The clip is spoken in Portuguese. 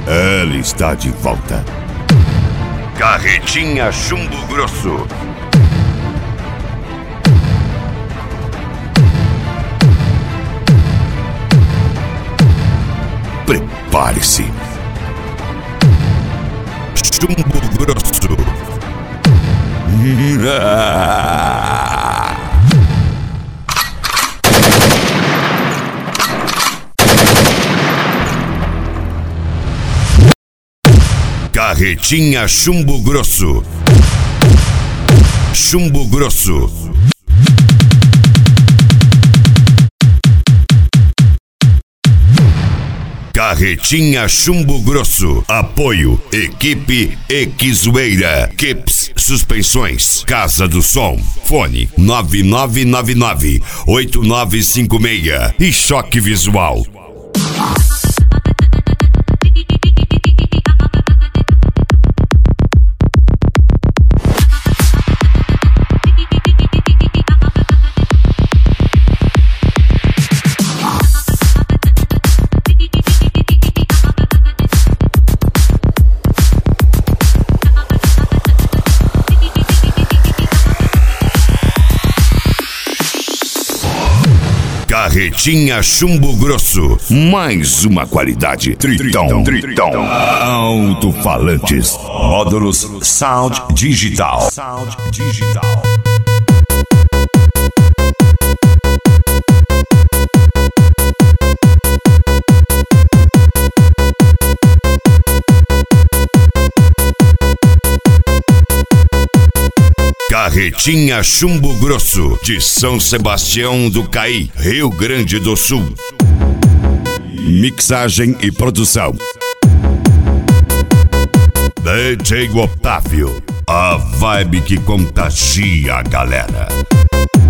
Ela está de volta. Carretinha Chumbo Grosso. Prepare-se. Chumbo Grosso. Carretinha Chumbo Grosso. Chumbo Grosso. Carretinha Chumbo Grosso. Apoio Equipe Equizoeira. Kips Suspensões. Casa do Som. Fone 9999-8956. E Choque Visual. Carretinha Chumbo Grosso. Mais uma qualidade. Tritão. Alto-falantes. Módulos Sound Digital. Carretinha Chumbo Grosso, de São Sebastião do Caí, Rio Grande do Sul. Mixagem e produção DJ Otávio, a vibe que contagia a galera.